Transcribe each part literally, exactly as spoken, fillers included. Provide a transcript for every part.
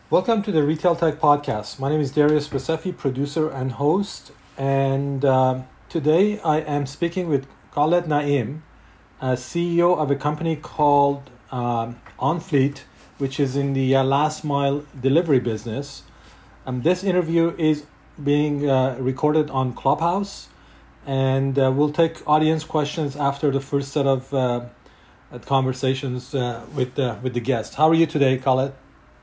Welcome to the Retail Tech Podcast. My name is Darius Basefi, producer and host. And um, today I am speaking with Khaled Naim, a C E O of a company called um, OnFleet, which is in the uh, last mile delivery business. Um, this interview is being uh, recorded on Clubhouse, and uh, we'll take audience questions after the first set of uh, conversations uh, with, uh, with the guest. How are you today, Khaled?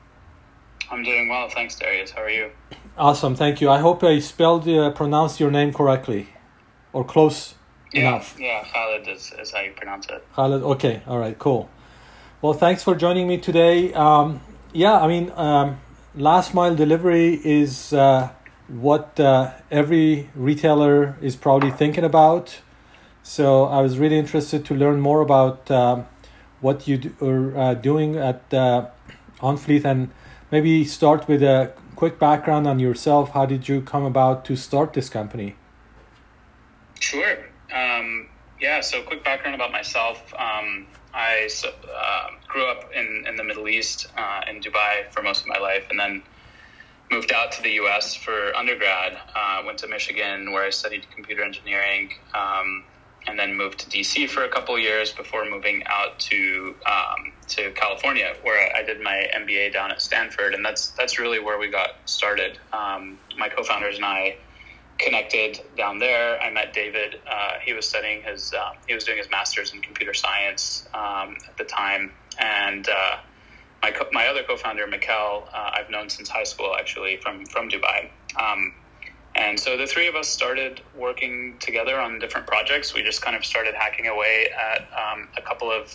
I'm doing well, thanks, Darius. How are you? Awesome, thank you. I hope I spelled, uh, pronounced your name correctly, or close yeah, enough. Yeah, Khaled is, is how you pronounce it. Khaled, okay, all right, cool. Well, thanks for joining me today. Um, yeah, I mean, um, last mile delivery is uh, what uh, every retailer is probably thinking about. So I was really interested to learn more about um, what you do, are uh, doing at uh, OnFleet, and maybe start with a quick background on yourself. How did you come about to start this company? Sure. Um, yeah, so quick background about myself. Um, I uh, grew up in, in the Middle East, uh, in Dubai for most of my life, and then moved out to the U S for undergrad. Uh, went to Michigan, where I studied computer engineering, um, and then moved to D C for a couple of years before moving out to um, to California, where I did my M B A down at Stanford, and that's that's really where we got started. Um, my co-founders and I connected down there. I met David. Uh, he was studying his uh, he was doing his master's in computer science um, at the time, and uh, my co- my other co-founder, Mikkel, uh, I've known since high school, actually from from Dubai. Um, And so the three of us started working together on different projects. We just kind of started hacking away at um, a couple of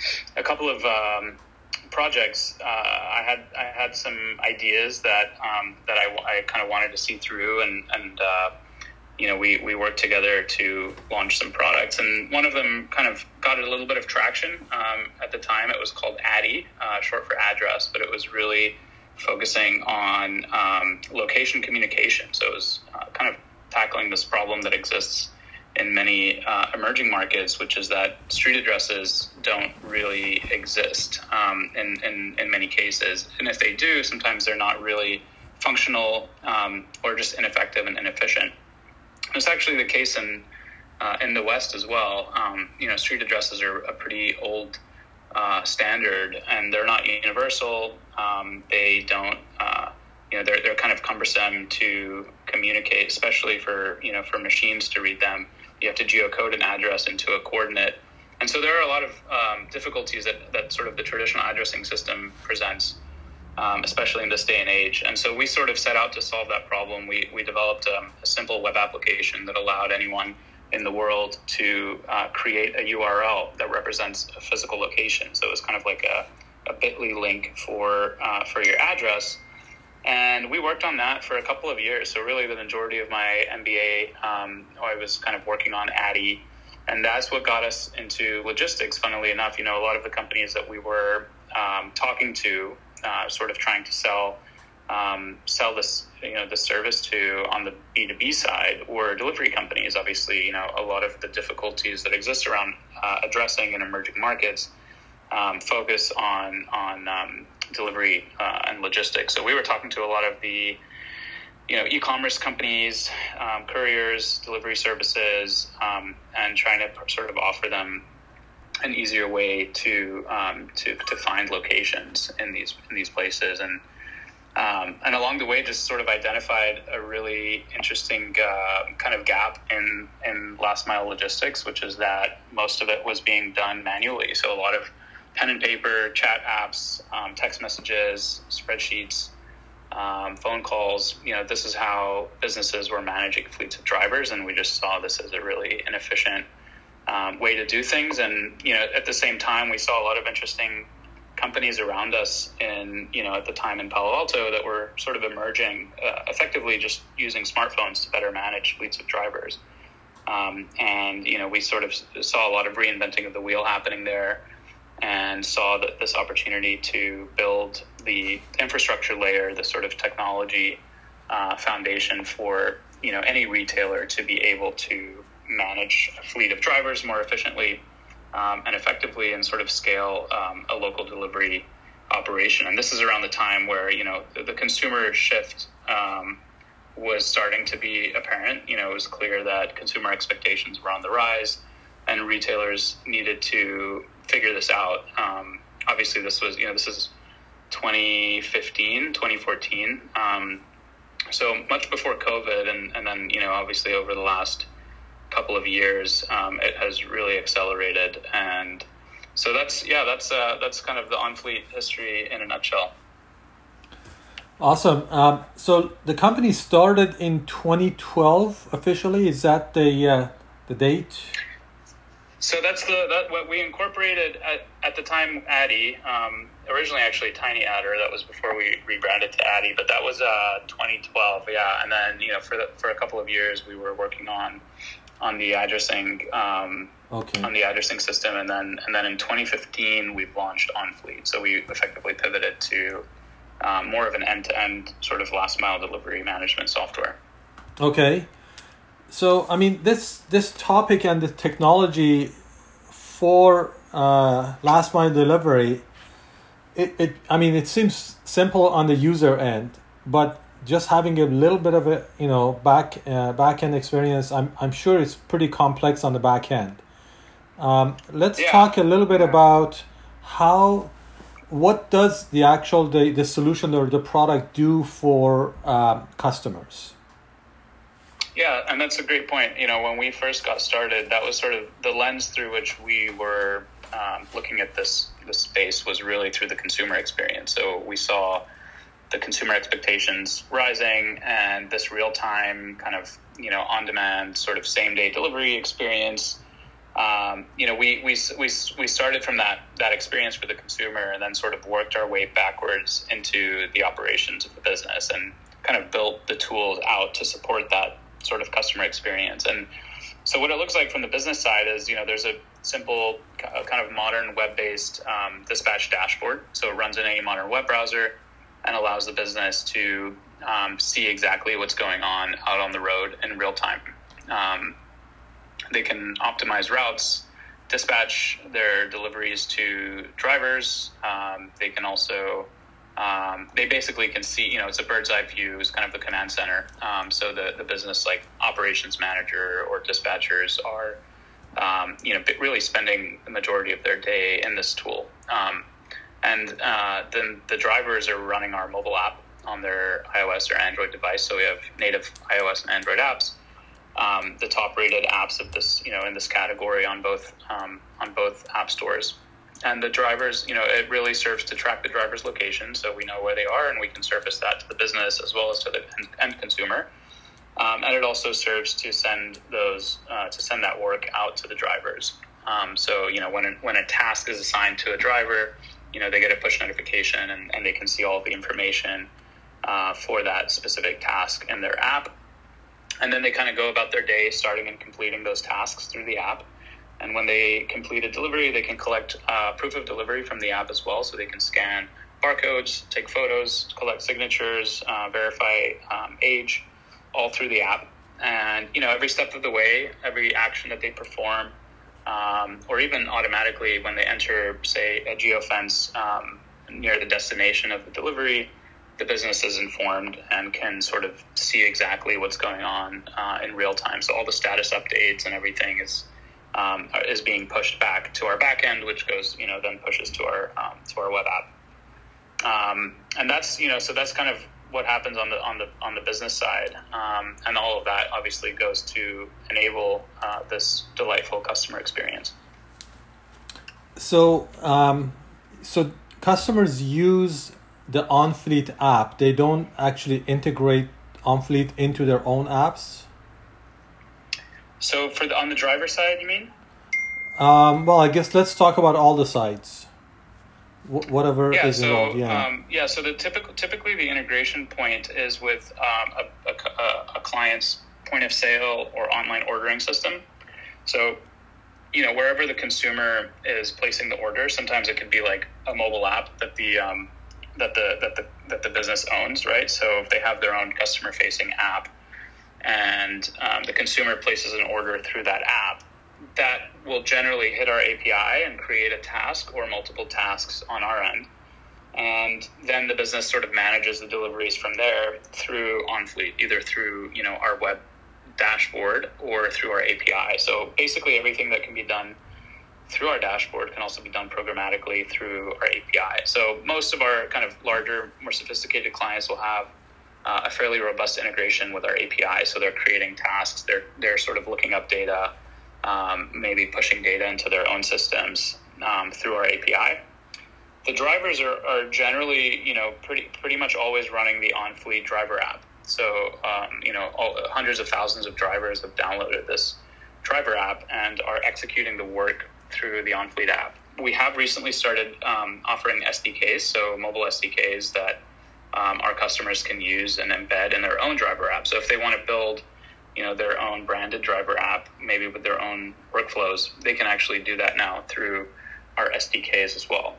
a couple of um, projects. Uh, I had I had some ideas that um, that I, I kind of wanted to see through, and and uh, you know we we worked together to launch some products. And one of them kind of got a little bit of traction. Um, at the time, it was called Addy, uh, short for address, but it was really focusing on um, location communication. So it was uh, kind of tackling this problem that exists in many uh, emerging markets, which is that street addresses don't really exist um, in, in, in many cases. And if they do, sometimes they're not really functional um, or just ineffective and inefficient. It's actually the case in uh, in the West as well. Um, you know, street addresses are a pretty old Uh, standard, and they're not universal. Um, they don't, uh, you know, they're they're kind of cumbersome to communicate, especially for you know for machines to read them. You have to geocode an address into a coordinate, and so there are a lot of um, difficulties that that sort of the traditional addressing system presents, um, especially in this day and age. And so we sort of set out to solve that problem. We we developed um, a simple web application that allowed anyone in the world to uh, create a U R L that represents a physical location. So it was kind of like a, a bit dot l y link for uh, for your address. And we worked on that for a couple of years. So really the majority of my M B A, um, I was kind of working on Addy. And that's what got us into logistics, funnily enough. You know, a lot of the companies that we were um, talking to, uh, sort of trying to sell Um, sell this, you know, the service to on the B two B side, or delivery companies. Obviously, you know, a lot of the difficulties that exist around uh, addressing in emerging markets um, focus on on um, delivery uh, and logistics. So we were talking to a lot of the, you know, e-commerce companies, um, couriers, delivery services, um, and trying to sort of offer them an easier way to um, to to find locations in these in these places. And Um, and along the way, just sort of identified a really interesting uh, kind of gap in, in last mile logistics, which is that most of it was being done manually. So a lot of pen and paper, chat apps, um, text messages, spreadsheets, um, phone calls. You know, this is how businesses were managing fleets of drivers, and we just saw this as a really inefficient um, way to do things. And you know, at the same time, we saw a lot of interesting companies around us in, you know, at the time in Palo Alto that were sort of emerging, uh, effectively just using smartphones to better manage fleets of drivers. Um, and, you know, we sort of saw a lot of reinventing of the wheel happening there, and saw that this opportunity to build the infrastructure layer, the sort of technology uh, foundation for, you know, any retailer to be able to manage a fleet of drivers more efficiently Um, and effectively, and sort of scale um, a local delivery operation. And this is around the time where, you know, the, the consumer shift um, was starting to be apparent. You know, it was clear that consumer expectations were on the rise and retailers needed to figure this out. Um, obviously, this was, you know, this is twenty fifteen, twenty fourteen. Um, so much before COVID. And, and then, you know, obviously over the last couple of years, um, it has really accelerated. And so that's, yeah, that's, uh, that's kind of the OnFleet history in a nutshell. Awesome. Um, so the company started in twenty twelve officially. Is that the, uh, the date? So that's the that what we incorporated at, at the time Addy, um, originally actually Tiny Adder. That was before we rebranded to Addy, but that was uh, twenty twelve, yeah. And then, you know, for the, for a couple of years we were working on on the addressing um, okay. on the addressing system, and then and then in twenty fifteen we've launched OnFleet. So we effectively pivoted to um, more of an end-to-end sort of last mile delivery management software. Okay. So, I mean, this this topic and the technology for uh, last mile delivery, it, it I mean, it seems simple on the user end, but just having a little bit of a, you know, back uh, back end experience, I'm I'm sure it's pretty complex on the back end. Um, let's yeah. talk a little bit about how, what does the actual the, the solution or the product do for um, customers? Yeah, and that's a great point. You know, when we first got started, that was sort of the lens through which we were um, looking at this this space was really through the consumer experience. So we saw the consumer expectations rising, and this real-time kind of, you know, on-demand sort of same-day delivery experience. Um, you know, we, we we we started from that that experience for the consumer, and then sort of worked our way backwards into the operations of the business, and kind of built the tools out to support that sort of customer experience. And so what it looks like from the business side is, you know, there's a simple uh, kind of modern web-based um, dispatch dashboard. So it runs in any modern web browser and allows the business to um, see exactly what's going on out on the road in real time. Um, they can optimize routes, dispatch their deliveries to drivers. Um, they can also Um, they basically can see, you know, it's a bird's eye view, is kind of the command center. Um, so the, the business like operations manager or dispatchers are, um, you know, really spending the majority of their day in this tool. Um, and uh, then the drivers are running our mobile app on their iOS or Android device. So we have native iOS and Android apps, um, the top rated apps of this, you know, in this category on both, um, on both app stores. And the drivers, you know, it really serves to track the driver's location, so we know where they are, and we can surface that to the business as well as to the end consumer. Um, and it also serves to send those uh, to send that work out to the drivers. Um, so, you know, when a, when a task is assigned to a driver, you know, they get a push notification, and, and they can see all the information uh, for that specific task in their app. And then they kind of go about their day, starting and completing those tasks through the app. And when they complete a delivery, they can collect uh, proof of delivery from the app as well. So they can scan barcodes, take photos, collect signatures, uh, verify um, age, all through the app. And, you know, every step of the way, every action that they perform, um, or even automatically when they enter, say, a geofence um, near the destination of the delivery, the business is informed and can sort of see exactly what's going on uh, in real time. So all the status updates and everything is Um, is being pushed back to our back end, which goes, you know, then pushes to our um, to our web app, um, and that's, you know, so that's kind of what happens on the on the on the business side, um, and all of that obviously goes to enable uh, this delightful customer experience. So, um, so customers use the OnFleet app. They don't actually integrate OnFleet into their own apps. So for the, on the driver side, you mean? Um, well, I guess let's talk about all the sides. Wh- whatever yeah, is so, involved. Yeah. Um, yeah. So the typical, typically the integration point is with um, a, a, a client's point of sale or online ordering system. So, you know, wherever the consumer is placing the order, sometimes it could be like a mobile app that the um, that the that the that the business owns, right? So if they have their own customer-facing app, and um, the consumer places an order through that app, that will generally hit our A P I and create a task or multiple tasks on our end. And then the business sort of manages the deliveries from there through OnFleet, either through, you know, our web dashboard or through our A P I. So basically everything that can be done through our dashboard can also be done programmatically through our A P I. So most of our kind of larger, more sophisticated clients will have uh, a fairly robust integration with our A P I. So they're creating tasks, they're they're sort of looking up data, um, maybe pushing data into their own systems um, through our A P I. The drivers are, are generally, you know, pretty pretty much always running the OnFleet driver app. So, um, you know, all, hundreds of thousands of drivers have downloaded this driver app and are executing the work through the OnFleet app. We have recently started um, offering S D Ks, so mobile S D Ks that um, our customers can use and embed in their own driver app. So if they want to build, you know, their own branded driver app, maybe with their own workflows, they can actually do that now through our S D Ks as well.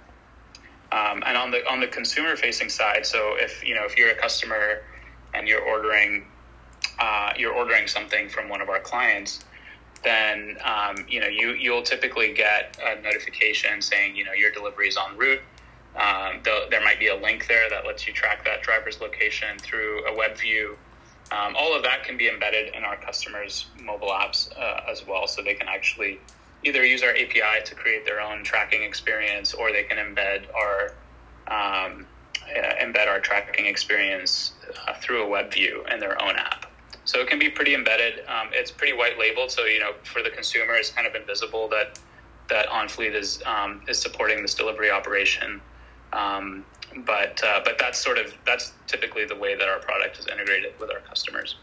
Um, and on the on the consumer facing side, so if you know if you're a customer and you're ordering uh, you're ordering something from one of our clients, then um, you know you you'll typically get a notification saying you know your delivery is en route. Um, there might be a link there that lets you track that driver's location through a web view. Um, all of that can be embedded in our customers' mobile apps uh, as well, so they can actually either use our A P I to create their own tracking experience, or they can embed our um, uh, embed our tracking experience uh, through a web view in their own app. So it can be pretty embedded. Um, it's pretty white labeled, so you know for the consumer, it's kind of invisible that that OnFleet is um, is supporting this delivery operation. Um, but uh, but that's sort of that's typically the way that our product is integrated with our customers.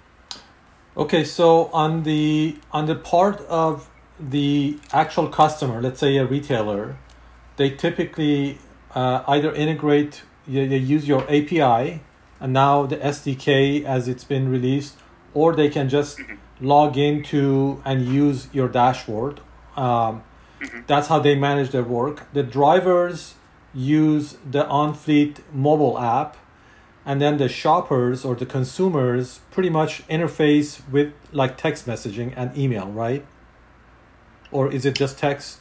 Okay, so on the on the part of the actual customer, let's say a retailer, they typically uh, either integrate, they use your A P I and now the S D K as it's been released, or they can just mm-hmm. log into and use your dashboard. Um, mm-hmm. That's how they manage their work. The drivers use the OnFleet mobile app, and then the shoppers or the consumers pretty much interface with like text messaging and email, right? Or is it just text?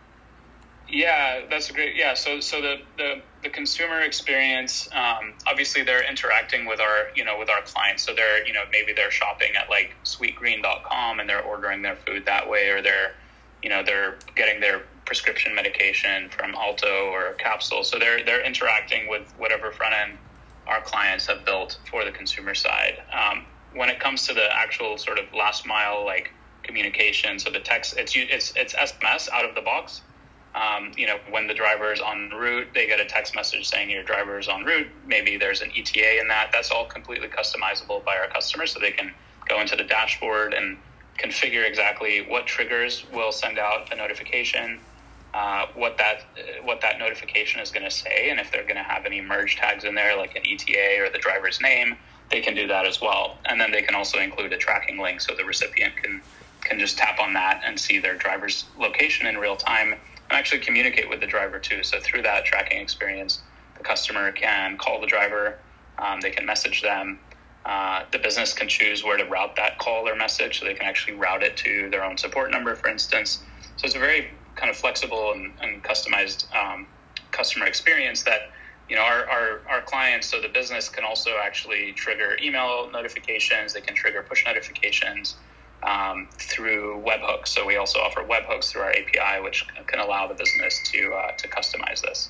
Yeah, that's a great, yeah. So, so the, the, the consumer experience, um, obviously they're interacting with our, you know, with our clients. So they're, you know, maybe they're shopping at like sweetgreen dot com and they're ordering their food that way, or they're, you know, they're getting their prescription medication from Alto or Capsule. So they're, they're interacting with whatever front end our clients have built for the consumer side. Um, when it comes to the actual sort of last mile, like, communication, so the text, it's it's it's S M S out of the box. Um, you know, when the driver is en route, they get a text message saying your driver is en route. Maybe there's an E T A in that. That's all completely customizable by our customers, so they can go into the dashboard and configure exactly what triggers will send out a notification, uh, what that what that notification is going to say, and if they're going to have any merge tags in there, like an E T A or the driver's name, they can do that as well. And then they can also include a tracking link, so the recipient can can just tap on that and see their driver's location in real time and actually communicate with the driver too. So through that tracking experience, the customer can call the driver, um, they can message them. Uh, the business can choose where to route that call or message, so they can actually route it to their own support number, for instance. So it's a very kind of flexible and, and customized um, customer experience that, you know, our, our, our clients, so the business can also actually trigger email notifications, they can trigger push notifications, Um, through webhooks. So we also offer webhooks through our A P I, which can allow the business to uh, to customize this.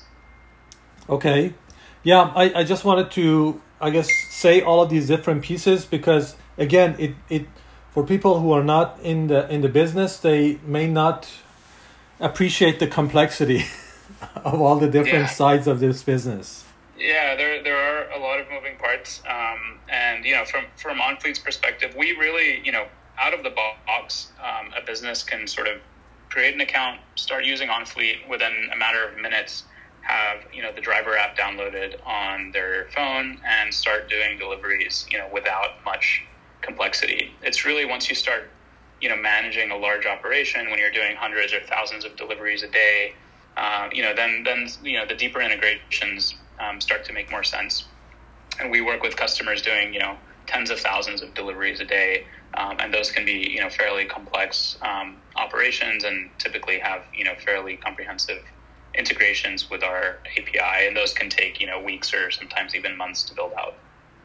Okay. Yeah, I, I just wanted to, I guess, say all of these different pieces because, again, it, it for people who are not in the in the business, they may not appreciate the complexity of all the different yeah. sides of this business. Yeah, there there are a lot of moving parts. Um, and, you know, from, from OnFleet's perspective, we really, you know, out of the box, um, a business can sort of create an account, start using OnFleet within a matter of minutes, have, you know, the driver app downloaded on their phone and start doing deliveries, you know, without much complexity. It's really once you start, you know, managing a large operation, when you're doing hundreds or thousands of deliveries a day, uh, you know, then, then, you know, the deeper integrations um, start to make more sense. And we work with customers doing, you know, tens of thousands of deliveries a day. Um, and those can be, you know, fairly complex um, operations and typically have, you know, fairly comprehensive integrations with our A P I, and those can take, you know, weeks or sometimes even months to build out.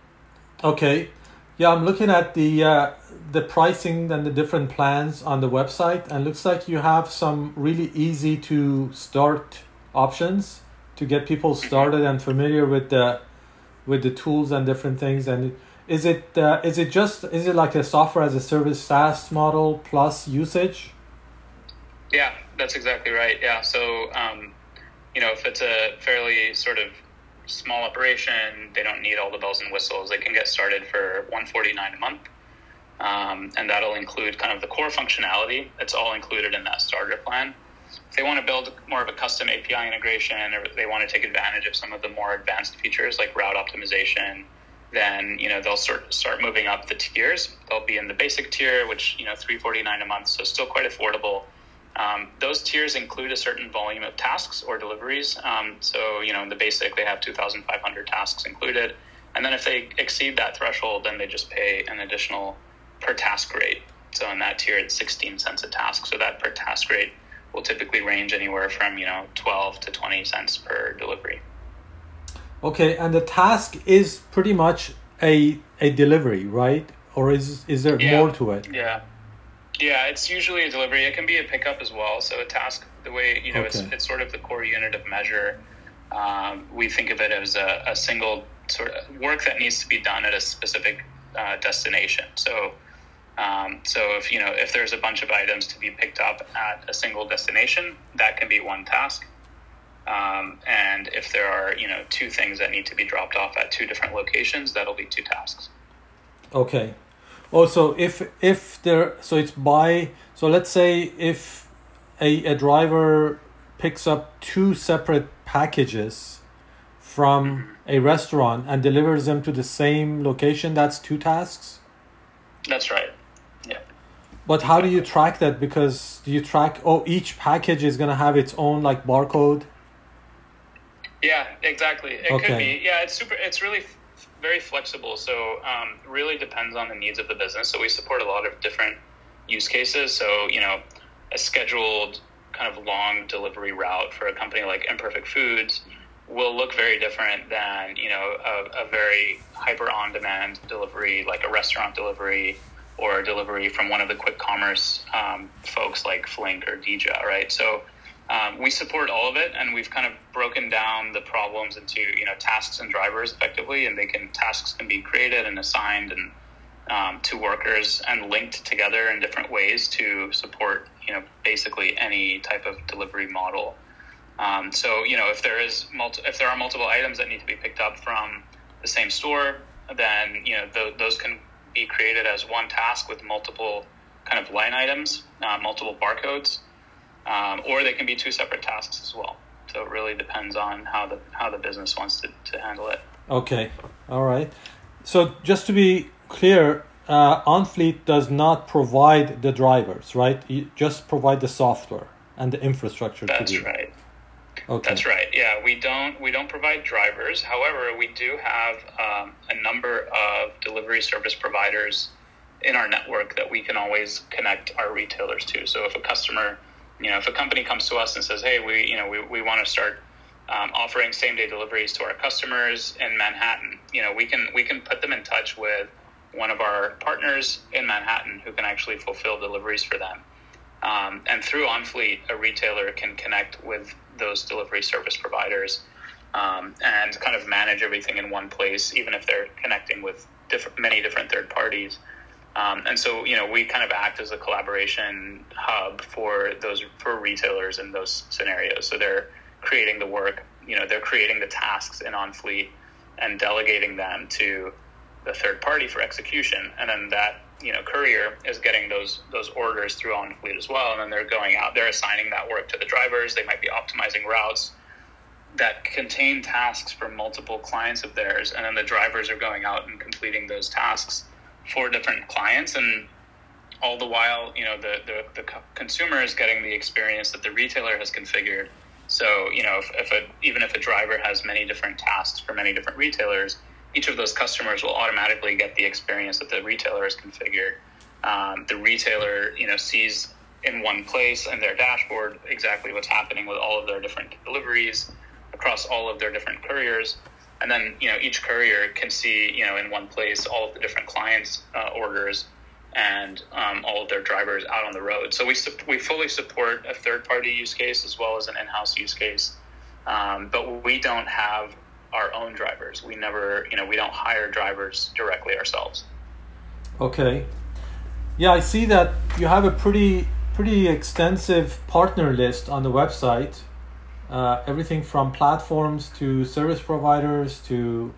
Okay. Yeah, I'm looking at the uh, the pricing and the different plans on the website, and looks like you have some really easy to start options to get people started and familiar with the with the tools and different things. And is it uh, is it just is it like a software as a service SaaS model plus usage? Yeah, that's exactly right. Yeah, so um, you know, if it's a fairly sort of small operation, they don't need all the bells and whistles. They can get started for one hundred forty-nine dollars a month, um, and that'll include kind of the core functionality. It's all included in that starter plan. If they want to build more of a custom A P I integration, or they want to take advantage of some of the more advanced features like route optimization, then, you know, they'll start start moving up the tiers. They'll be in the basic tier, which, you know, three hundred forty-nine dollars a month, so still quite affordable. Um, those tiers include a certain volume of tasks or deliveries. Um, so, you know, in the basic, they have two thousand five hundred tasks included. And then if they exceed that threshold, then they just pay an additional per task rate. So in that tier, it's sixteen cents a task. So that per task rate will typically range anywhere from, you know, twelve to twenty cents per delivery. Okay, and the task is pretty much a a delivery, right? Or is is there yeah. more to it? Yeah. Yeah, it's usually a delivery. It can be a pickup as well. So a task, the way, you know, okay. it's it's sort of the core unit of measure. Um, we think of it as a, a single sort of work that needs to be done at a specific uh, destination. So, um, so if, you know, if there's a bunch of items to be picked up at a single destination, that can be one task. Um, and if there are, you know, two things that need to be dropped off at two different locations, that'll be two tasks. Okay. Also, if if there, so it's by, so let's say if a, a driver picks up two separate packages from mm-hmm. a restaurant and delivers them to the same location, that's two tasks? That's right. Yeah. But how do you track that? Because do you track, oh, each package is going to have its own like barcode? Yeah, exactly. It okay. could be. Yeah, it's super, it's really very flexible. So um, really depends on the needs of the business. So we support a lot of different use cases. So, you know, a scheduled kind of long delivery route for a company like Imperfect Foods will look very different than, you know, a, a very hyper on-demand delivery, like a restaurant delivery or a delivery from one of the quick commerce um, folks like Flink or Dija, right? So Um, we support all of it, and we've kind of broken down the problems into, you know, tasks and drivers effectively, and they can tasks can be created and assigned and um, to workers and linked together in different ways to support, you know, basically any type of delivery model. Um, so, you know, if there is multi- if there are multiple items that need to be picked up from the same store, then, you know, th- those can be created as one task with multiple kind of line items, uh, multiple barcodes. Um, or they can be two separate tasks as well. So it really depends on how the how the business wants to, to handle it. Okay, all right. So just to be clear, uh, OnFleet does not provide the drivers, right? You just provide the software and the infrastructure. That's to do. right. Okay. That's right. Yeah, we don't we don't provide drivers. However, we do have um, a number of delivery service providers in our network that we can always connect our retailers to. So if a customer You know, if a company comes to us and says, "Hey, we, you know, we, we want to start um, offering same day deliveries to our customers in Manhattan," you know, we can we can put them in touch with one of our partners in Manhattan who can actually fulfill deliveries for them. Um, and through OnFleet, a retailer can connect with those delivery service providers um, and kind of manage everything in one place, even if they're connecting with different, many different third parties. Um, and so, you know, we kind of act as a collaboration hub for those for retailers in those scenarios. So they're creating the work, you know, they're creating the tasks in OnFleet and delegating them to the third party for execution. And then that, you know, courier is getting those those orders through OnFleet as well. And then they're going out, they're assigning that work to the drivers. They might be optimizing routes that contain tasks for multiple clients of theirs. And then the drivers are going out and completing those tasks for different clients, and all the while, you know, the, the, the consumer is getting the experience that the retailer has configured. So, you know, if, if a, even if a driver has many different tasks for many different retailers, each of those customers will automatically get the experience that the retailer has configured. Um, the retailer, you know, sees in one place in their dashboard exactly what's happening with all of their different deliveries across all of their different couriers. And then, you know, each courier can see, you know, in one place all of the different clients' uh, orders and um, all of their drivers out on the road. So we su- we fully support a third-party use case as well as an in-house use case, um, but we don't have our own drivers. We never, you know, we don't hire drivers directly ourselves. Okay. Yeah, I see that you have a pretty pretty extensive partner list on the website. Uh, everything from platforms to service providers to,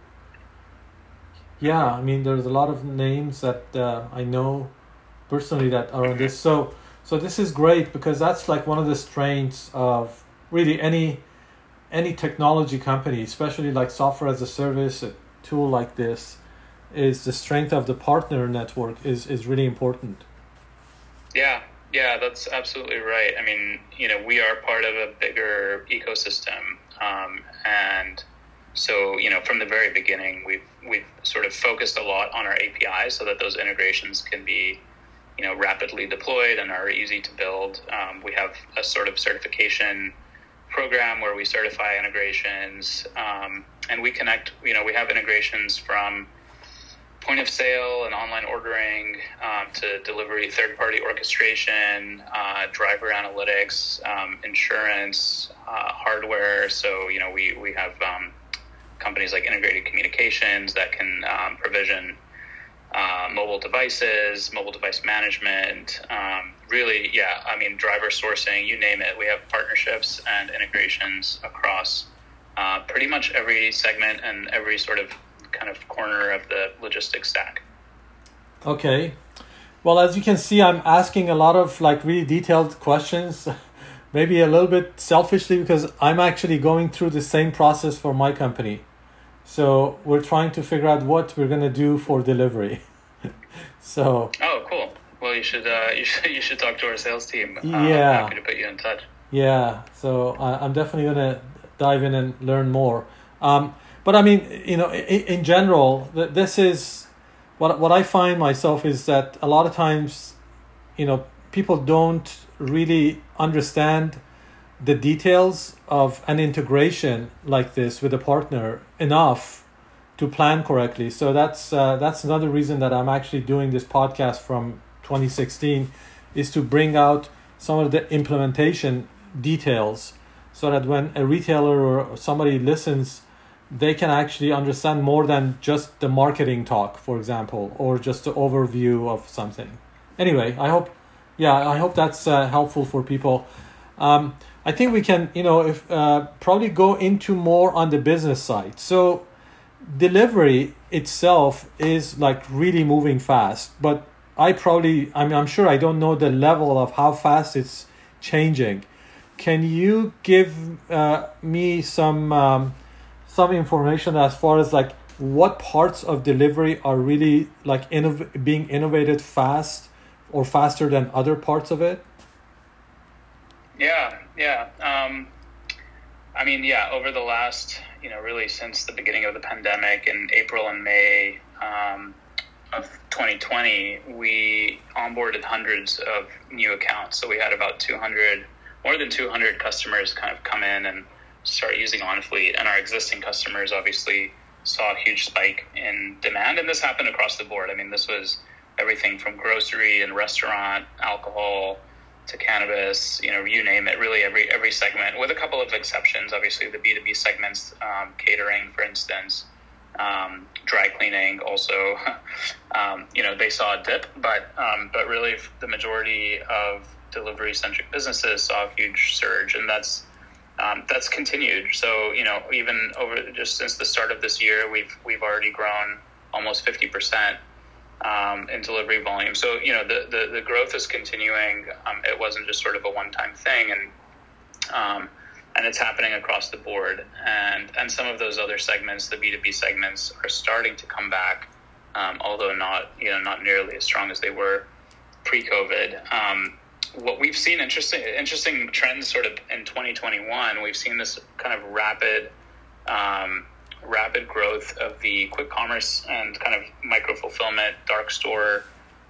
yeah, I mean, there's a lot of names that uh, I know personally that are on this. So, so this is great because that's like one of the strengths of really any any technology company, especially like software as a service, a tool like this, is the strength of the partner network is, is really important. Yeah. Yeah, that's absolutely right. I mean, you know, we are part of a bigger ecosystem, um, and so, you know, from the very beginning, we've we've sort of focused a lot on our A P Is so that those integrations can be, you know, rapidly deployed and are easy to build. Um, we have a sort of certification program where we certify integrations, um, and we connect. You know, we have integrations from point of sale and online ordering, um, to delivery, third-party orchestration, uh, driver analytics, um, insurance, uh, hardware. So, you know, we, we have um, companies like Integrated Communications that can um, provision uh, mobile devices, mobile device management. Um, really, yeah, I mean, driver sourcing, you name it. We have partnerships and integrations across uh, pretty much every segment and every sort of kind of corner of the logistics stack. Okay. Well, as you can see, I'm asking a lot of like really detailed questions, maybe a little bit selfishly because I'm actually going through the same process for my company. So we're trying to figure out what we're going to do for delivery. So. Oh, cool. Well, you should, uh, you should, you should talk to our sales team. Uh, yeah. I'm happy to put you in touch. Yeah. So uh, I'm definitely going to dive in and learn more. Um, But I mean, you know, in, in general, this is what what I find myself is that a lot of times, you know, people don't really understand the details of an integration like this with a partner enough to plan correctly. So that's uh, that's another reason that I'm actually doing this podcast from twenty sixteen, is to bring out some of the implementation details so that when a retailer or somebody listens, they can actually understand more than just the marketing talk, for example, or just the overview of something. Anyway, I hope, yeah, I hope that's uh, helpful for people. Um, I think we can, you know, if uh, probably go into more on the business side. So delivery itself is like really moving fast, but I probably, I mean, I'm sure I don't know the level of how fast it's changing. Can you give uh, me some um, some information as far as like what parts of delivery are really like innov- being innovated fast or faster than other parts of it? Yeah, yeah. Um, I mean, yeah, over the last, you know, really since the beginning of the pandemic in April and May um, of twenty twenty, we onboarded hundreds of new accounts. So we had about two hundred, more than two hundred customers kind of come in and start using OnFleet, and our existing customers obviously saw a huge spike in demand, and this happened across the board. I mean, this was everything from grocery and restaurant, alcohol to cannabis, you know, you name it, really every every segment, with a couple of exceptions. Obviously, the B two B segments, um, catering, for instance, um, dry cleaning also, um, you know, they saw a dip, but um, but really the majority of delivery-centric businesses saw a huge surge, and that's Um, that's continued. So, you know, even over just since the start of this year, we've we've already grown almost fifty percent um, in delivery volume. So, you know, the, the, the growth is continuing. Um, it wasn't just sort of a one-time thing, and um, and it's happening across the board. And and some of those other segments, the B two B segments, are starting to come back, um, although not you know not nearly as strong as they were pre-COVID. Um, What we've seen interesting interesting trends sort of in twenty twenty-one, we've seen this kind of rapid um, rapid growth of the quick commerce and kind of micro fulfillment, dark store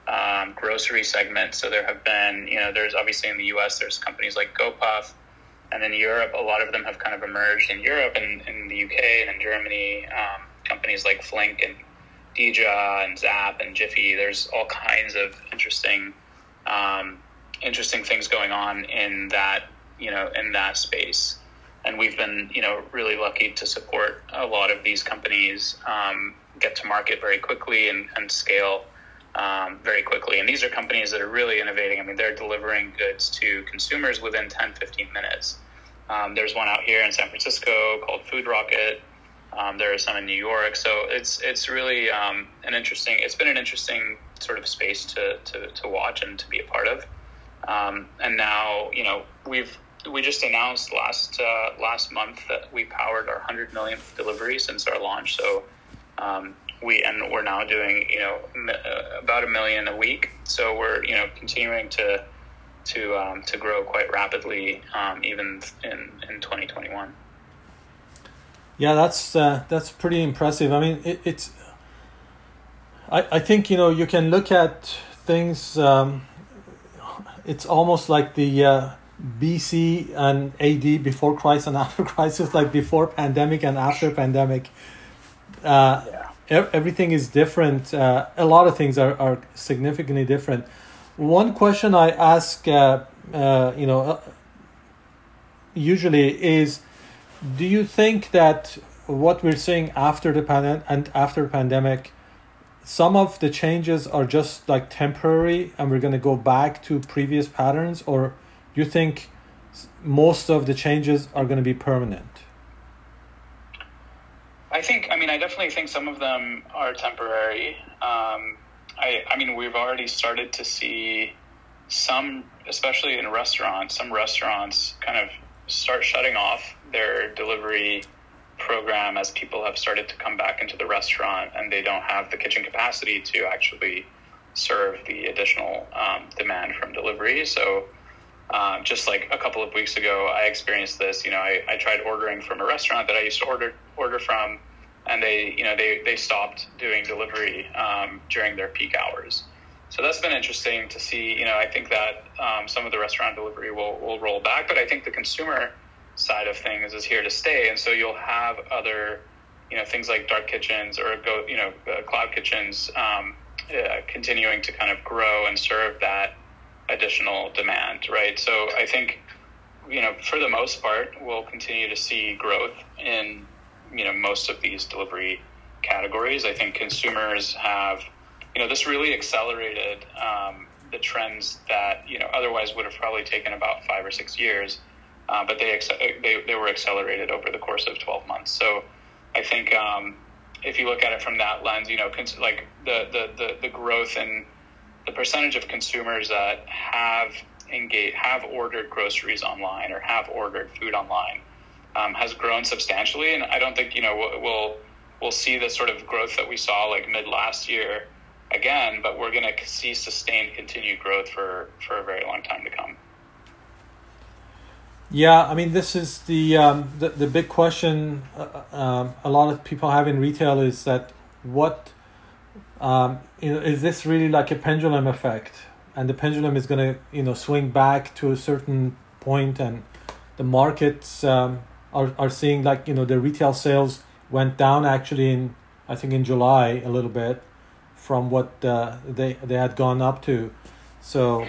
um, grocery segment. So there have been, you know, there's obviously in the U S, there's companies like GoPuff, and in Europe, a lot of them have kind of emerged in Europe and in the U K and in Germany, um, companies like Flink and Dija and Zap and Jiffy. There's all kinds of interesting, um, interesting things going on in that, you know, in that space. And we've been, you know, really lucky to support a lot of these companies, um, get to market very quickly and, and scale um, very quickly. And these are companies that are really innovating. I mean, they're delivering goods to consumers within ten, fifteen minutes. Um, there's one out here in San Francisco called Food Rocket. Um, there are some in New York. So it's it's really um, an interesting, it's been an interesting sort of space to, to, to watch and to be a part of. Um, and now, you know, we've, we just announced last, uh, last month that we powered our one hundred millionth delivery since our launch. So, um, we, and we're now doing, you know, uh, about a million a week. So we're, you know, continuing to, to, um, to grow quite rapidly, um, even in, in twenty twenty-one. Yeah, that's, uh, that's pretty impressive. I mean, it, it's, I, I think, you know, you can look at things, um, it's almost like the, uh, B C and A D, before Christ and after Christ, is like before pandemic and after pandemic. Uh, yeah. ev- everything is different. Uh, a lot of things are, are significantly different. One question I ask, uh, uh, you know, uh, usually is, do you think that what we're seeing after the pandemic and after pandemic, some of the changes are just like temporary and we're going to go back to previous patterns, or do you think most of the changes are going to be permanent? I think, I mean, I definitely think some of them are temporary. Um, I, I mean, we've already started to see some, especially in restaurants, some restaurants kind of start shutting off their delivery program as people have started to come back into the restaurant and they don't have the kitchen capacity to actually serve the additional um, demand from delivery. So um, just like a couple of weeks ago, I experienced this. You know, I, I tried ordering from a restaurant that I used to order order from, and they, you know, they, they stopped doing delivery um, during their peak hours. So that's been interesting to see. You know, I think that um, some of the restaurant delivery will, will roll back, but I think the consumer side of things is here to stay. And so you'll have other, you know, things like dark kitchens or go, you know, uh, cloud kitchens um, uh, continuing to kind of grow and serve that additional demand, right? So I think, you know, for the most part, we'll continue to see growth in, you know, most of these delivery categories. I think consumers have, you know, this really accelerated um, the trends that, you know, otherwise would have probably taken about five or six years, uh, but they, they they were accelerated over the course of twelve months. So I think um, if you look at it from that lens, you know, cons- like the, the, the, the growth in the percentage of consumers that have engaged, have ordered groceries online or have ordered food online um, has grown substantially. And I don't think, you know, we'll, we'll, we'll see the sort of growth that we saw like mid last year again, but we're going to see sustained continued growth for, for a very long time to come. Yeah, I mean, this is the um, the, the big question uh, um, a lot of people have in retail is that what, um, you know, is this really like a pendulum effect? And the pendulum is going to, you know, swing back to a certain point, and the markets um, are, are seeing like, you know, the retail sales went down actually in, I think in July a little bit from what uh, they they had gone up to. So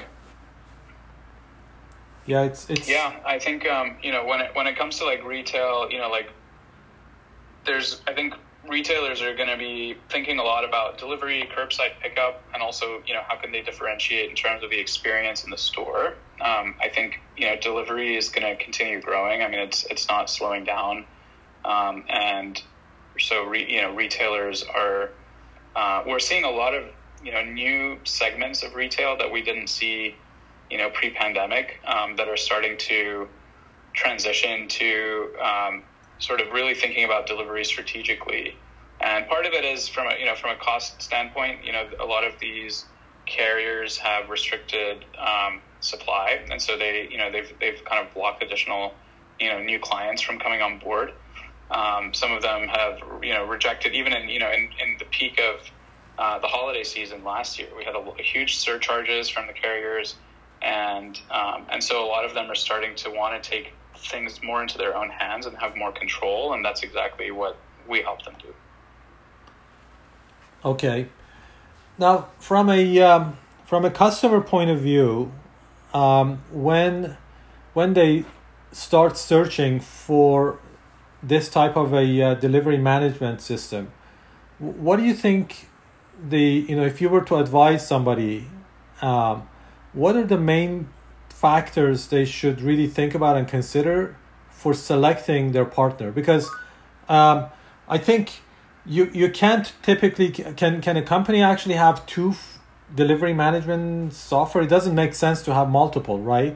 yeah, it's it's yeah. I think um, you know, when it when it comes to like retail, you know, like there's I think retailers are going to be thinking a lot about delivery, curbside pickup, and also, you know, how can they differentiate in terms of the experience in the store. Um, I think, you know, delivery is going to continue growing. I mean, it's it's not slowing down, um, and so re, you know, retailers are. Uh, we're seeing a lot of, you know, new segments of retail that we didn't see, you know, pre-pandemic, um, that are starting to transition to um, sort of really thinking about delivery strategically. And part of it is from a, you know, from a cost standpoint. You know, a lot of these carriers have restricted um, supply, and so they, you know, they've they've kind of blocked additional, you know, new clients from coming on board. Um, some of them have, you know, rejected even in, you know, in, in the peak of uh, the holiday season last year. We had a, a huge surcharges from the carriers, and um, and so a lot of them are starting to want to take things more into their own hands and have more control, and that's exactly what we help them do. Okay. Now, from a um, from a customer point of view, um, when when they start searching for this type of a uh, delivery management system, what do you think the you know if you were to advise somebody, um, what are the main factors they should really think about and consider for selecting their partner? Because um, I think you you can't typically can can a company actually have two f- delivery management software? It doesn't make sense to have multiple, right?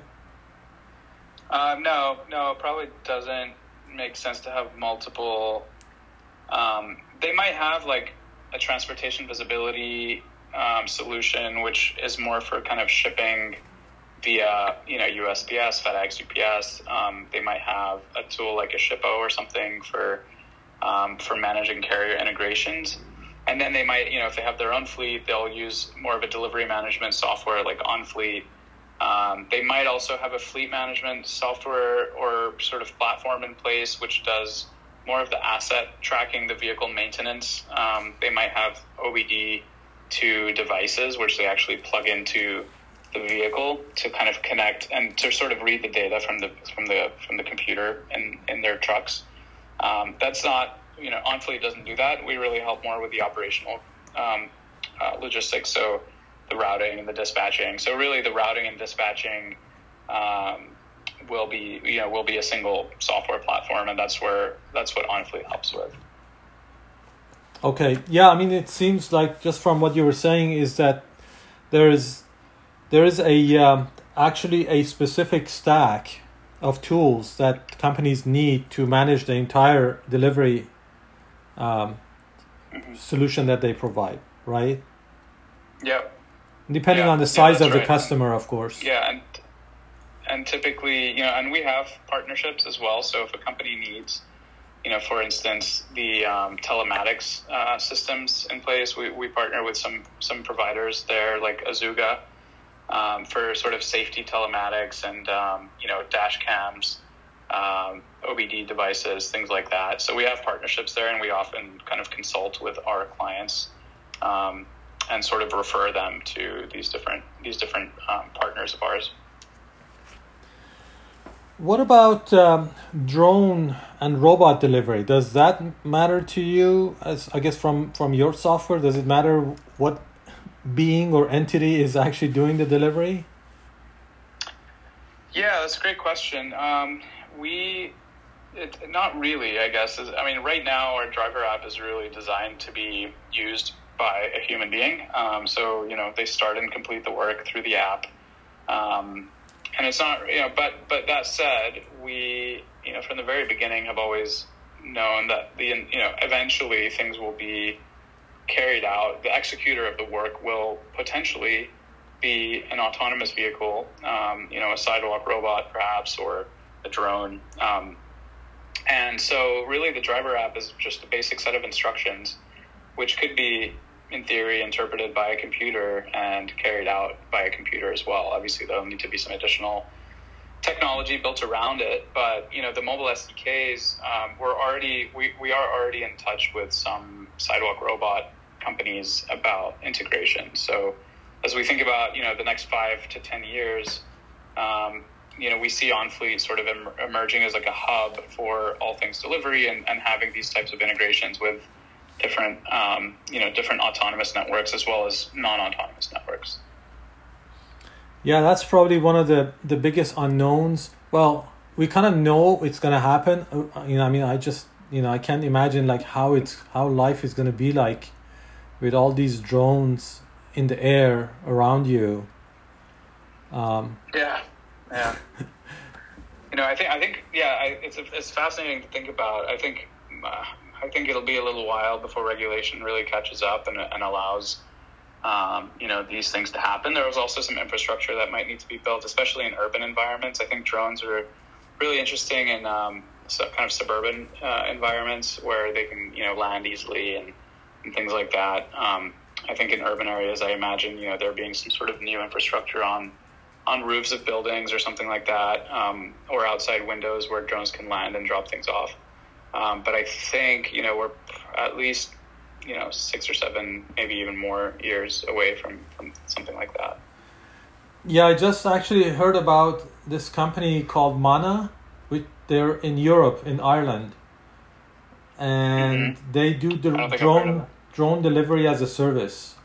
Uh, no, no, it probably doesn't make sense to have multiple. Um, they might have like a transportation visibility um, solution, which is more for kind of shipping via, you know, U S P S, FedEx, U P S. Um, they might have a tool like a Shippo or something for um, for managing carrier integrations. And then they might, you know, if they have their own fleet, they'll use more of a delivery management software like OnFleet. Um, they might also have a fleet management software or sort of platform in place, which does more of the asset tracking, the vehicle maintenance. Um, they might have O B D to devices, which they actually plug into the vehicle to kind of connect and to sort of read the data from the from the from the computer in, in their trucks. Um, that's not, you know, OnFleet doesn't do that. We really help more with the operational um, uh, logistics, so the routing and the dispatching. So really, the routing and dispatching um, will be, you know, will be a single software platform, and that's where that's what OnFleet helps with. Okay, yeah, I mean, it seems like just from what you were saying is that there is there is a um, actually a specific stack of tools that companies need to manage the entire delivery um, mm-hmm. solution that they provide, right? Yeah. Depending yeah. on the size yeah, of the right. customer, of course. Yeah, and and typically, you know, and we have partnerships as well. So if a company needs, you know, for instance, the um, telematics uh, systems in place, we, we partner with some some providers there, like Azuga, um, for sort of safety telematics and, um, you know, dash cams, um, O B D devices, things like that. So we have partnerships there, and we often kind of consult with our clients um, and sort of refer them to these different these different um, partners of ours. What about um, drone and robot delivery? Does that matter to you? As I guess from, from your software, does it matter what being or entity is actually doing the delivery? Yeah, that's a great question. Um, we, it, not really, I guess. I mean, right now our driver app is really designed to be used by a human being. Um, so, you know, they start and complete the work through the app. Um, And it's not, you know, but but that said, we, you know, from the very beginning have always known that the, you know, eventually things will be carried out. The executor of the work will potentially be an autonomous vehicle, um, you know, a sidewalk robot perhaps, or a drone. Um, and so really the driver app is just a basic set of instructions, which could be, in theory, interpreted by a computer and carried out by a computer as well. Obviously, there'll need to be some additional technology built around it, but you know, the mobile S D Ks, um, we're already we, we are already in touch with some sidewalk robot companies about integration. So, as we think about, you know, the next five to ten years, um, you know, we see OnFleet sort of em- emerging as like a hub for all things delivery and, and having these types of integrations with different, um, you know, different autonomous networks as well as non-autonomous networks. Yeah, that's probably one of the, the biggest unknowns. Well, we kind of know it's going to happen. You know, I mean, I just, you know, I can't imagine like how it's, how life is going to be like with all these drones in the air around you. Um, yeah, yeah. you know, I think, I think, yeah, I, it's, it's fascinating to think about. I think, uh, I think it'll be a little while before regulation really catches up and, and allows, um, you know, these things to happen. There was also some infrastructure that might need to be built, especially in urban environments. I think drones are really interesting in um, so kind of suburban uh, environments where they can, you know, land easily and, and things like that. Um, I think in urban areas, I imagine, you know, there being some sort of new infrastructure on on roofs of buildings or something like that, um, or outside windows where drones can land and drop things off. Um, but I think, you know, we're at least, you know, six or seven, maybe even more years away from, from something like that. Yeah, I just actually heard about this company called Mana, which they're in Europe, in Ireland. And mm-hmm. they do the drone drone delivery as a service.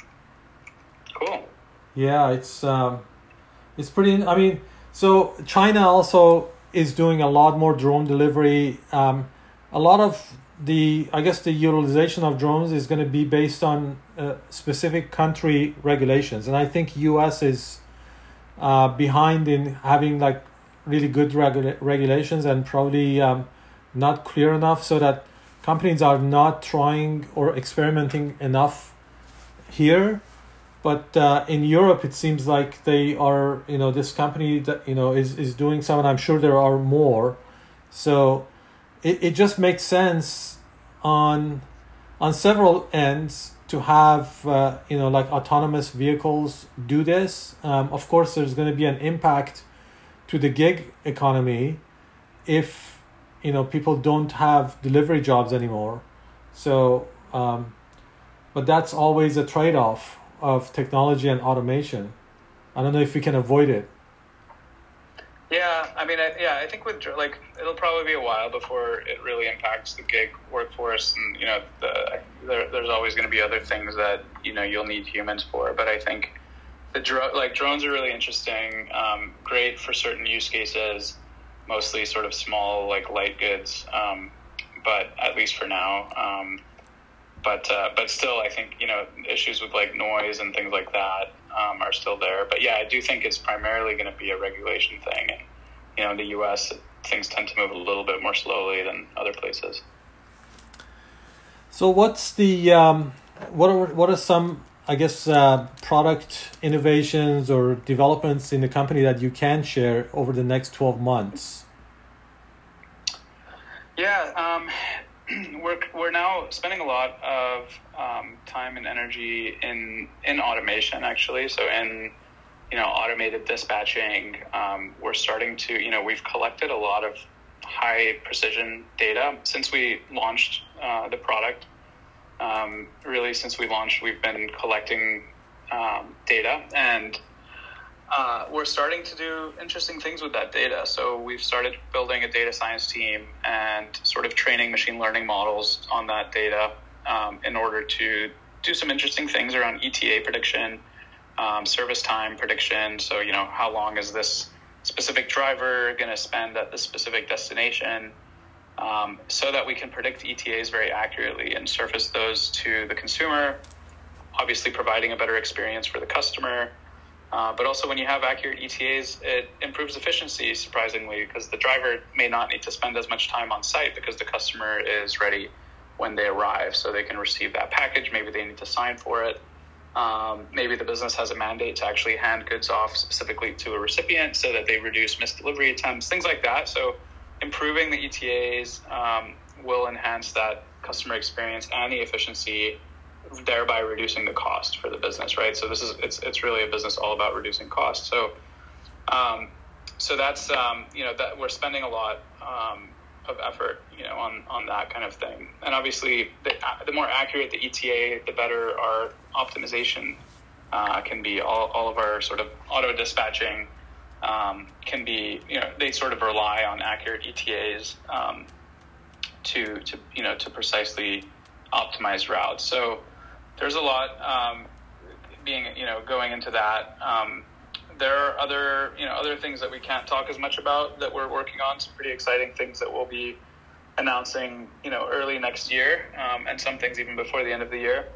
Cool. Yeah, it's um, it's pretty. I mean, so China also is doing a lot more drone delivery. Um, a lot of the, I guess, the utilization of drones is going to be based on uh, specific country regulations, and I think U S is uh, behind in having like really good regula- regulations and probably um, not clear enough, so that companies are not trying or experimenting enough here. But uh, in Europe, it seems like they are, you know, this company that, you know, is, is doing some, and I'm sure there are more. So it, it just makes sense on on several ends to have, uh, you know, like autonomous vehicles do this. Um, of course, there's going to be an impact to the gig economy if, you know, people don't have delivery jobs anymore. So, um, but that's always a trade-off of technology and automation. I don't know if we can avoid it. Yeah, I mean, I, yeah, I think with like it'll probably be a while before it really impacts the gig workforce, and you know, the there, there's always going to be other things that you know you'll need humans for. But I think the dro- like drones are really interesting, um, great for certain use cases, mostly sort of small like light goods, um, but at least for now. Um, But uh, but still, I think, you know, issues with like noise and things like that um, are still there. But yeah, I do think it's primarily going to be a regulation thing. And, you know, in the U S, things tend to move a little bit more slowly than other places. So what's the, um, what are, what are some, I guess, uh, product innovations or developments in the company that you can share over the next twelve months? Yeah, um, we're we're now spending a lot of um, time and energy in in automation, actually. So in you know automated dispatching, um, we're starting to you know we've collected a lot of high precision data since we launched uh, the product. Um, really, since we launched, we've been collecting um, data, and Uh, we're starting to do interesting things with that data. So we've started building a data science team and sort of training machine learning models on that data um, in order to do some interesting things around E T A prediction, um, service time prediction. So, you know, how long is this specific driver going to spend at this specific destination, um, so that we can predict E T As very accurately and surface those to the consumer, obviously providing a better experience for the customer. Uh, but also when you have accurate E T As, it improves efficiency, surprisingly, because the driver may not need to spend as much time on site because the customer is ready when they arrive. So they can receive that package. Maybe they need to sign for it. Um, maybe the business has a mandate to actually hand goods off specifically to a recipient so that they reduce missed delivery attempts, things like that. So improving the E T As um, will enhance that customer experience and the efficiency, thereby reducing the cost for the business, right? So this is it's it's really a business all about reducing cost. So, um, so that's um, you know that we're spending a lot um, of effort, you know, on on that kind of thing. And obviously, the the more accurate the E T A, the better our optimization uh, can be. All all of our sort of auto dispatching um, can be, you know, they sort of rely on accurate E T As um, to to you know to precisely optimize routes. So there's a lot um, being, you know, going into that. Um, there are other, you know, other things that we can't talk as much about that we're working on. Some pretty exciting things that we'll be announcing, you know, early next year, um, and some things even before the end of the year.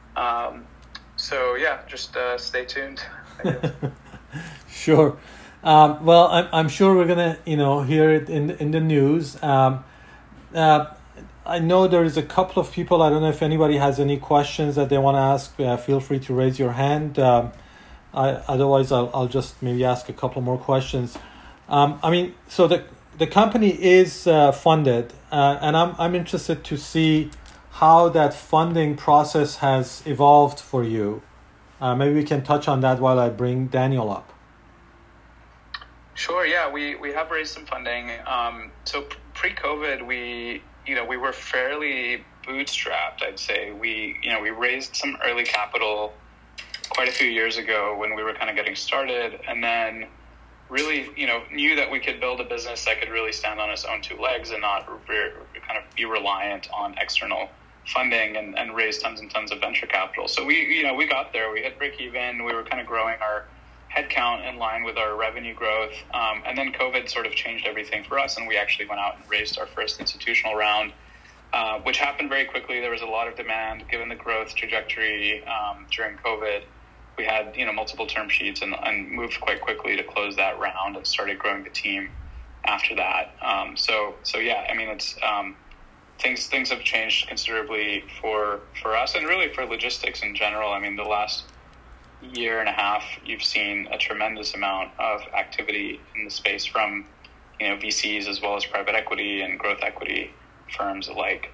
Um, so yeah, just uh, stay tuned, I guess. Sure. Um, well, I'm I'm sure we're gonna, you know, hear it in in the news. Um, uh, I know there is a couple of people. I don't know if anybody has any questions that they want to ask. Uh, feel free to raise your hand. Um, I, otherwise, I'll I'll just maybe ask a couple more questions. Um, I mean, so the the company is uh, funded, uh, and I'm I'm interested to see how that funding process has evolved for you. Uh, maybe we can touch on that while I bring Daniel up. Sure. Yeah, we, we have raised some funding. Um, so pre-COVID, we you know we were fairly bootstrapped. I'd say we you know we raised some early capital quite a few years ago when we were kind of getting started, and then really you know knew that we could build a business that could really stand on its own two legs and not re- kind of be reliant on external funding and, and raise tons and tons of venture capital. So we you know we got there. We hit break even. We were kind of growing our headcount in line with our revenue growth. Um, and then COVID sort of changed everything for us, and we actually went out and raised our first institutional round, uh, which happened very quickly. There was a lot of demand given the growth trajectory um, during COVID. We had, you know, multiple term sheets and, and moved quite quickly to close that round and started growing the team after that. Um, so, so yeah, I mean, it's um, things things have changed considerably for for us and really for logistics in general. I mean, the last year and a half, you've seen a tremendous amount of activity in the space from, you know, V Cs as well as private equity and growth equity firms alike.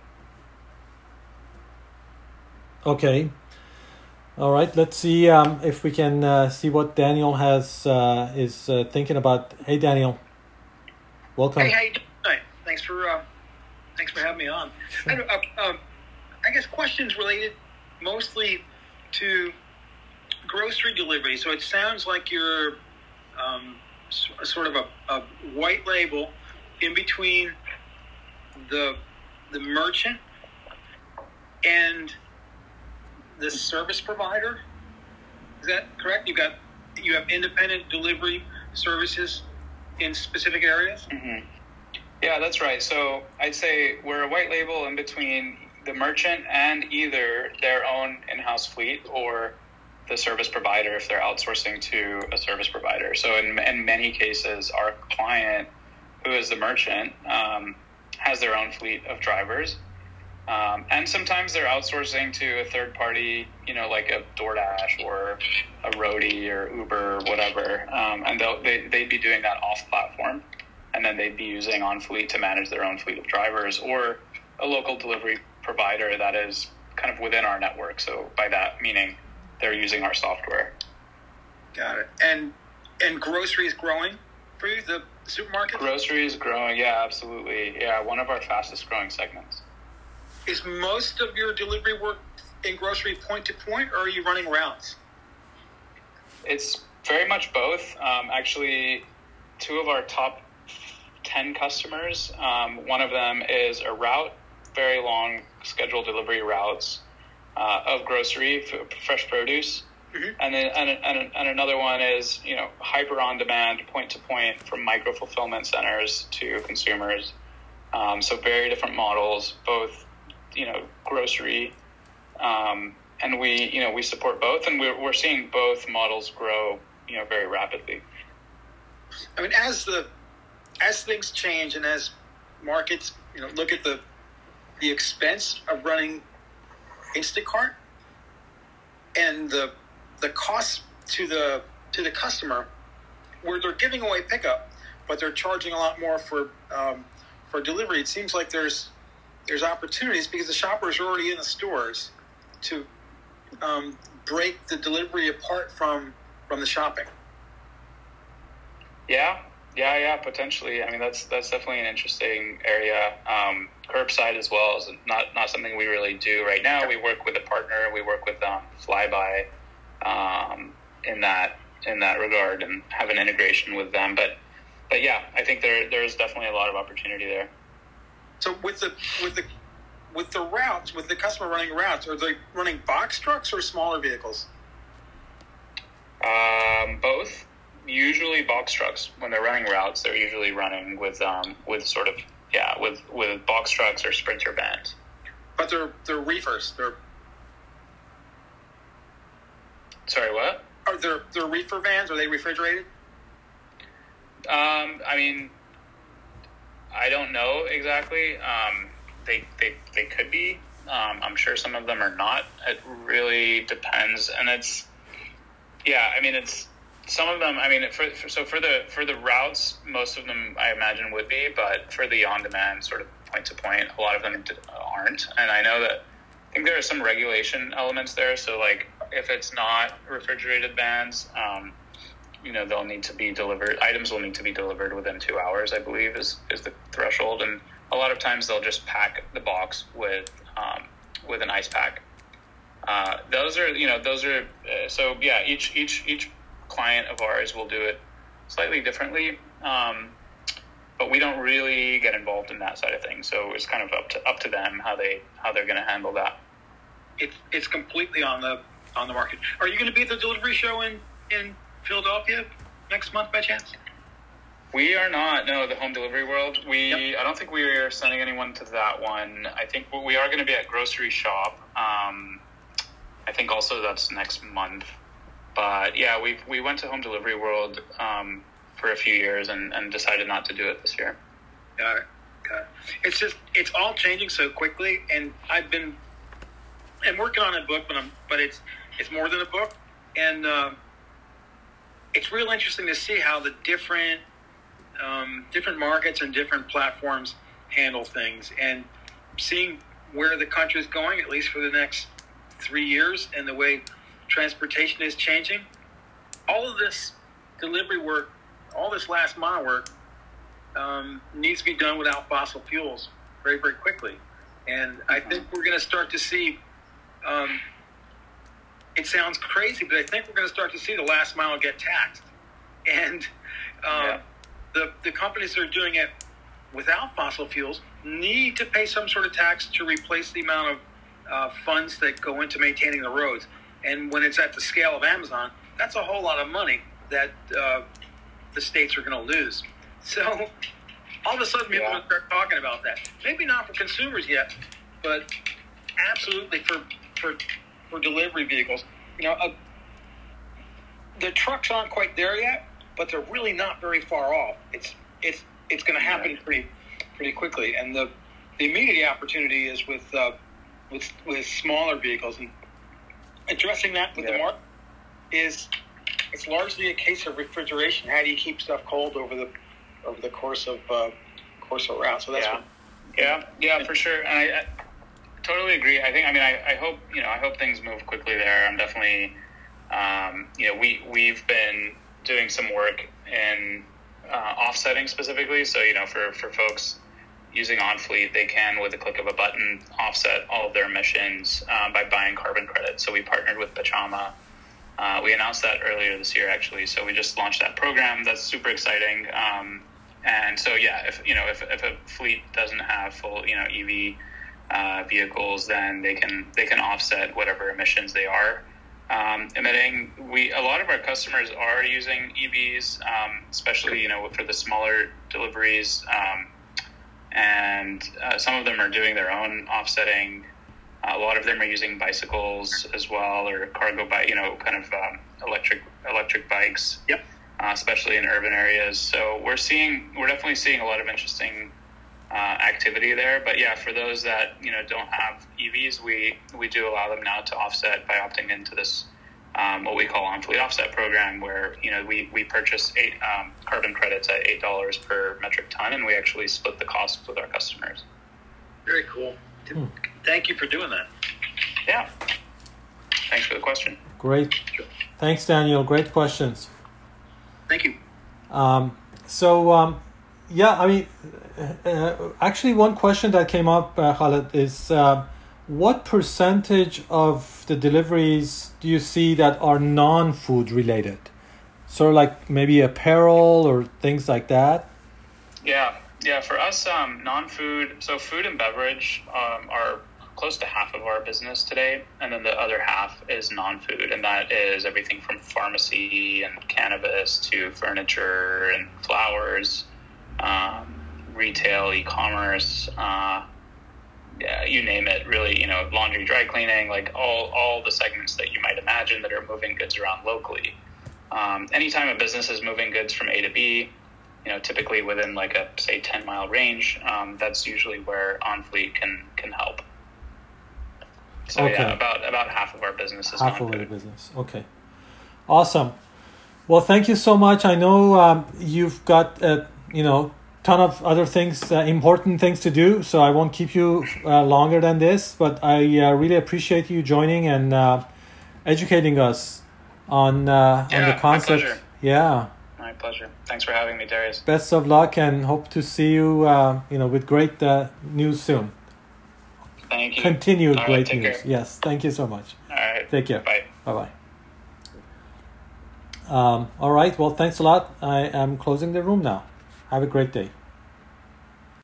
Okay. All right. Let's see um, if we can uh, see what Daniel has uh, is uh, thinking about. Hey, Daniel. Welcome. Hey, how you doing? Thanks for uh, thanks for having me on. Sure. I, uh, um, I guess questions related mostly to grocery delivery. So it sounds like you're um, s- sort of a, a white label in between the the merchant and the service provider. Is that correct? You got you have independent delivery services in specific areas? Mm-hmm. Yeah, that's right. So I'd say we're a white label in between the merchant and either their own in-house fleet or the service provider if they're outsourcing to a service provider. So in, in many cases, our client, who is the merchant, um, has their own fleet of drivers. Um, and sometimes they're outsourcing to a third party, you know, like a DoorDash or a Roadie or Uber or whatever. Um, and they'll, they, they'd be doing that off platform. And then they'd be using OnFleet to manage their own fleet of drivers, or a local delivery provider that is kind of within our network. So by that meaning, they're using our software. Got it. And and grocery is growing for you, the supermarket? Grocery is growing, yeah, absolutely. Yeah, one of our fastest growing segments. Is most of your delivery work in grocery point to point, or are you running routes? It's very much both. Um, actually, two of our top ten customers, um, one of them is a route, very long scheduled delivery routes uh, of grocery, f- fresh produce. Mm-hmm. And then and, and, and another one is, you know, hyper on demand, point to point from micro fulfillment centers to consumers. Um, so very different models, both, you know, grocery, um, and we, you know, we support both, and we're we're seeing both models grow, you know, very rapidly. I mean, as the as things change and as markets, you know, look at the the expense of running Instacart and the the cost to the to the customer, where they're giving away pickup, but they're charging a lot more for um, for delivery. It seems like there's there's opportunities because the shoppers are already in the stores to um, break the delivery apart from from the shopping. Yeah, yeah, yeah, potentially. I mean, that's that's definitely an interesting area. Um, curbside as well is not not something we really do right now. We work with a partner. We work with um, Flybuy um, in that in that regard and have an integration with them. But but yeah, I think there there's definitely a lot of opportunity there. So with the with the with the routes, with the customer running routes, are they running box trucks or smaller vehicles? Um, both. Usually box trucks. When they're running routes, they're usually running with um with sort of yeah with with box trucks or Sprinter vans. But they're they're reefers. They're sorry, what? Are there they're reefer vans? Are they refrigerated? Um, I mean, I don't know exactly. Um, they they they could be. Um, I'm sure some of them are not. It really depends, and it's yeah. I mean, it's. Some of them, I mean, for, for, so for the for the routes, most of them I imagine would be, but for the on-demand sort of point to point. A lot of them aren't, and I know that I think there are some regulation elements there. So like if it's not refrigerated vans, um, you know, they'll need to be delivered. Items will need to be delivered within two hours, I believe, is is the threshold. And a lot of times they'll just pack the box with um, with an ice pack. Uh, those are, you know, those are uh, so yeah. Each each each client of ours will do it slightly differently. Um, But we don't really get involved in that side of things, so it's kind of up to up to them how they how they're going to handle that. It's it's completely on the on the market. Are you going to be at the delivery show in, in Philadelphia next month by chance? We are not. No, the Home Delivery World. We Yep. I don't think we are sending anyone to that one. I think we are going to be at Grocery Shop. Um, I think also that's next month. But yeah, we we went to Home Delivery World Um, for a few years and, and decided not to do it this year. Got it. Got it. It's just, it's all changing so quickly, and I've been, I'm working on a book, but I'm, but it's, it's more than a book, and um, it's real interesting to see how the different, um, different markets and different platforms handle things, and seeing where the country is going, at least for the next three years, and the way transportation is changing. All of this delivery work, all this last mile work um, needs to be done without fossil fuels very, very quickly. And I think we're going to start to see, um, it sounds crazy, but I think we're going to start to see the last mile get taxed. And um, Yeah. the, the companies that are doing it without fossil fuels need to pay some sort of tax to replace the amount of uh, funds that go into maintaining the roads. And when it's at the scale of Amazon, that's a whole lot of money that uh, the states are going to lose. So all of a sudden people Yeah. are going to start talking about that. Maybe not for consumers yet, but absolutely for for, for delivery vehicles. You know, uh, the trucks aren't quite there yet, but they're really not very far off. It's it's it's going to happen Yeah. pretty pretty quickly, and the the immediate opportunity is with uh, with with smaller vehicles, and addressing that with Yeah. the market is. It's largely a case of refrigeration. How do you keep stuff cold over the over the course of uh, course of route? So that's Yeah. what, Yeah, yeah, for sure. And I, I totally agree. I think, I mean, I, I hope, you know, I hope things move quickly there. I'm definitely, um, you know, we, we've been doing some work in uh, offsetting specifically. So, you know, for, for folks using OnFleet, they can, with a click of a button, offset all of their emissions uh, by buying carbon credits. So we partnered with Pachama. Uh, we announced that earlier this year, actually. So we just launched that program. That's super exciting. Um, and so, yeah, if you know, if, if a fleet doesn't have full, you know, E V uh, vehicles, then they can they can offset whatever emissions they are um, emitting. We a lot of our customers are using E Vs, um, especially you know for the smaller deliveries, um, and uh, some of them are doing their own offsetting. A lot of them are using bicycles as well, or cargo bike, you know, kind of um, electric electric bikes. Yep. Uh, especially in urban areas. So we're seeing, we're definitely seeing a lot of interesting uh, activity there. But yeah, for those that you know don't have E Vs, we we do allow them now to offset by opting into this um, what we call OnFleet offset program, where you know we we purchase eight um, carbon credits at eight dollars per metric ton, and we actually split the costs with our customers. Very cool. Hmm. Thank you for doing that. Yeah. Thanks for the question. Great. Thanks, Daniel. Great questions. Thank you. Um, so, um, yeah, I mean, uh, actually, one question that came up, uh, Khaled, is uh, what percentage of the deliveries do you see that are non-food related? Sort of like maybe apparel or things like that? Yeah, yeah. For us, um, non-food, so food and beverage um, are close to half of our business today, and then the other half is non-food, and that is everything from pharmacy and cannabis to furniture and flowers, um, retail, e-commerce, uh, yeah, you name it, really, you know, laundry, dry cleaning, like all, all the segments that you might imagine that are moving goods around locally. Um, anytime a business is moving goods from A to B, you know, typically within like a, say, ten mile range, um, that's usually where OnFleet can, can help. So Okay. yeah, about about half of our business is Half of non-food. the business. Okay. Awesome. Well, thank you so much. I know um, you've got, uh, you know, ton of other things, uh, important things to do, so I won't keep you uh, longer than this. But I uh, really appreciate you joining and uh, educating us on uh, Yeah, on the my concept. pleasure. Yeah. My pleasure. Thanks for having me, Darius. Best of luck, and hope to see you, uh, you know, with great uh, news soon. Thank you. Continued All right, great take news. care. Yes, thank you so much. All right. Take care. Bye. Bye bye. Um, all right. Well, thanks a lot. I am closing the room now. Have a great day.